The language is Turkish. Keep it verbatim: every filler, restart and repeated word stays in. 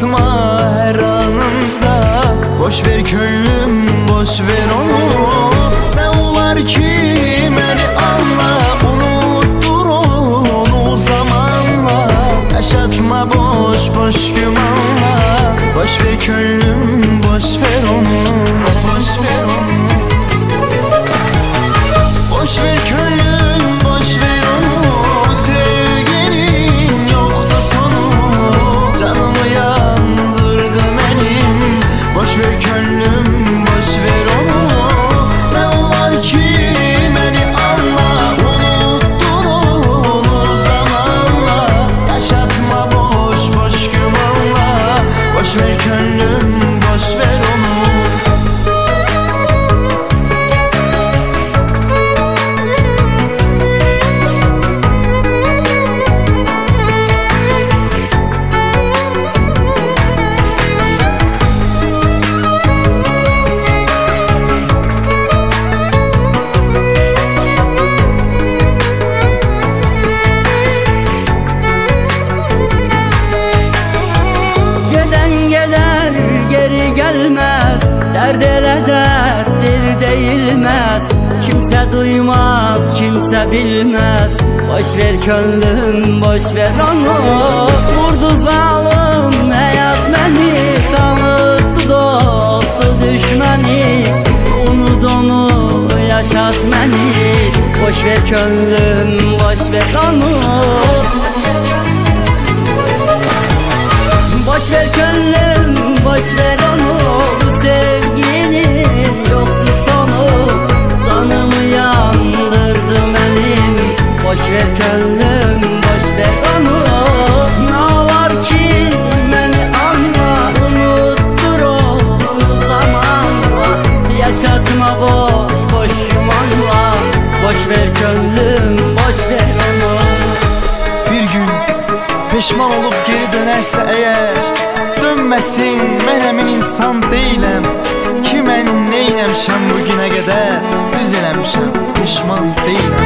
Yaşatma her anımda. Boş ver könlüm, boş ver onu. Ne olar ki beni anla, unuttur onu zamanla. Yaşatma boş boş gümanla. Boş ver könlüm, boş ver onu. Boş ver onu. Boş ver könlüm, boş ver onu. Sevginin yoktu sonu. Canımı yandırdı benim. Boş ver könlüm, boş ver onu. Ne olar ki beni anla, unuttur onu zamanla. Yaşatma boş boş gümanla. Boş ver könlüm, boş ver onu. Dert ele derttir değilmez. Kimse duymaz, kimse bilmez. Boş ver könlüm, boş ver onu. Vurdu zalim hayat beni, tanıttı dostu düşmeni. Unut onu, yaşat beni. Boş ver könlüm, boş ver onu. Boş ver könlüm, boş ver onu. Bu sevginin yoktu sonu. Canımı yandırdı benim. Boş ver könlüm, boş ver onu. Ne var ki beni anla, unuttur onu zamanla. Yaşatma boş boş yumanla. Boş ver könlüm, boş ver onu. Bir gün peşman olup geri dönerse eğer, dönmesin, ben emin insan değilim. Ki mən neyləmişəm bugünə qədər, düz eləmişəm, peşman değilim.